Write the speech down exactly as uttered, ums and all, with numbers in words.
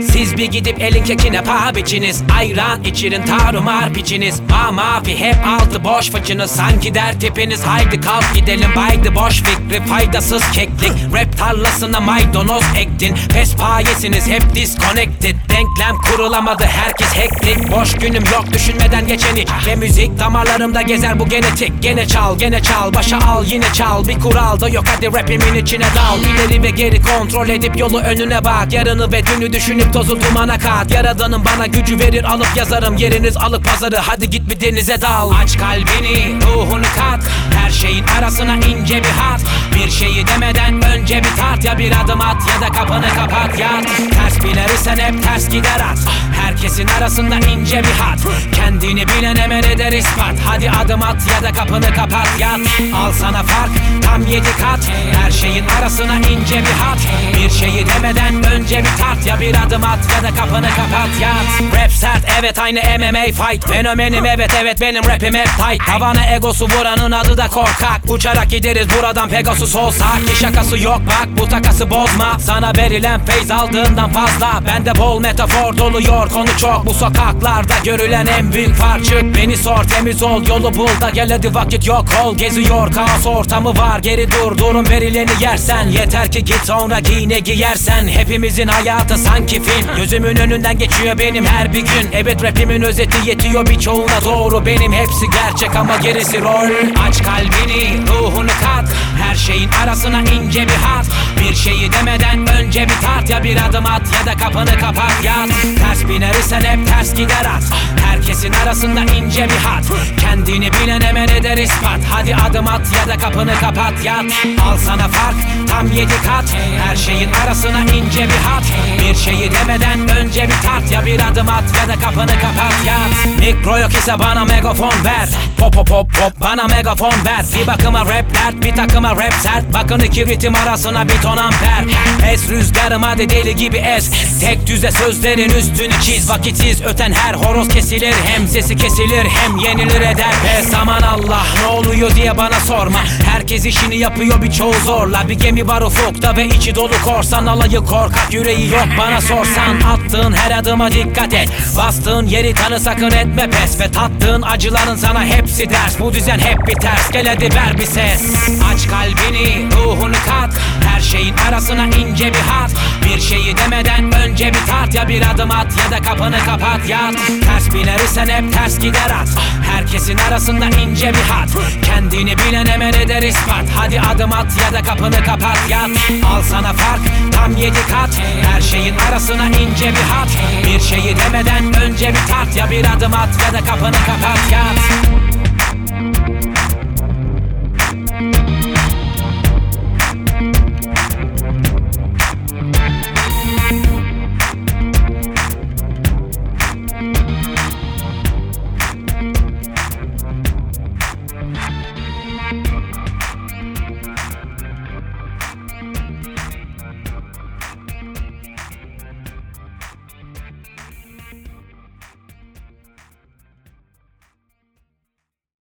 Siz bir gidip elin kekine paha biçiniz. Ayran içirin tarumar biçiniz. Mamafi hep altı boş fıçınız. Sanki der tipiniz haydi kalk gidelim. Baydı boş fikri faydasız keklik. Rap tarlasına maydanoz ektin. Pespayesiniz hep disconnected. Denklem kurulamadı herkes hektik. Boş günüm yok düşünmeden geçen hiç. Ve müzik damarlarımda gezer bu genetik. Gene çal gene çal başa al yine çal. Bir kural da yok hadi rapimin içine dal. İleri ve geri kontrol edip yolu önüne bak. Yarını ve dünü düşünüp tozu dumana kat. Yaradanım bana gücü verir alıp yazarım. Yeriniz alıp pazarı hadi git bir denize dal. Aç kalbini ruhunu kat. Her şeyin arasına ince bir hat. Bir şeyi demeden önce bir tart. Ya bir adım at ya da kapını kapat yat. Ters bilirsen hep ters gider at. Herkesin arasında ince bir hat. Kendini bilen hemen eder ispat. Hadi adım at ya da kapını kapat yat. Al sana fark tam yedi kat. Her şeyin arasına ince bir hat. Bir şeyi demeden önce bir tart. Ya bir adım at ya da kapını kapat yat. Rap sert evet aynı M M A fight. Fenomenim evet evet benim rapim hep tight. Havana egosu vuranın adı da korkak. Uçarak gideriz buradan Pegasus olsak. Ki şakası yok bak bu takası bozma. Sana verilen feyz aldığından fazla. Bende bol metafor doluyor konu çok. Bu sokaklarda görülen en büyük fark. Çık beni sor temiz ol yolu bul da gel hadi vakit yok ol. Geziyor kaos ortamı var geri dur durum verileni yersen. Yeter ki git sonra giy ne giyersen. Hepimizin hayatı sanki film. Gözümün önünden geçiyor benim her bir gün. Evet rapimin özeti yetiyor birçoğuna doğru. Benim hepsi gerçek ama gerisi rol. Aç kalbini ruhunu kat. Her şeyin arasına ince bir hat. Bir şeyi demeden önce bir tart. Ya bir adım at ya da kapını kapat yat. Ters binersen hep ters gider at. Herkesin arasında ince bir hat. Kendini bilen hemen eder ispat. Hadi adım at ya da kapını kapat yat. Al sana fark tam yedi kat. Her şeyin arasına ince bir hat. Bir şeyi demeden önce bir tart. Ya bir adım at ya da kapını kapat yat. Mikro yok ise bana megafon ver. Pop pop pop pop bana megafon ver. Bir bakıma rap dert bir takıma rap sert. Bakın iki ritim arasına bir ton amper. Es rüzgarım hadi deli gibi es. Tek düze sözlerin üstünü çiz. Vakitsiz öten her horoz kesilir. Hem sesi kesilir hem yenilir eder pes. Aman Allah ne oluyor diye bana sorma. Herkes işini yapıyor birçoğu zorla. Bir gemi var ufukta ve içi dolu korsan. Alayı korkak yüreği yok bana sorsan. Attığın her adıma dikkat et. Bastığın yeri tanı sakın etme pes. Ve tattığın acıların sana hepsi ders. Bu düzen hep bir ters gel hadi ver bir ses. Aç kalbini ruhunu kat. Her şeyin arasına ince bir hat. Bir şeyi demeden önce bir tart. Ya bir adım at ya da kapını kapat yat. Ters binersen hep ters gider at. Herkesin arasında ince bir hat. Kendini bilen hemen eder ispat. Hadi adım at ya da kapını kapat yat. Al sana fark tam yedi kat. Her şeyin arasına ince bir hat. Bir şeyi demeden önce bir tart. Ya bir adım at ya da kapını kapat yat.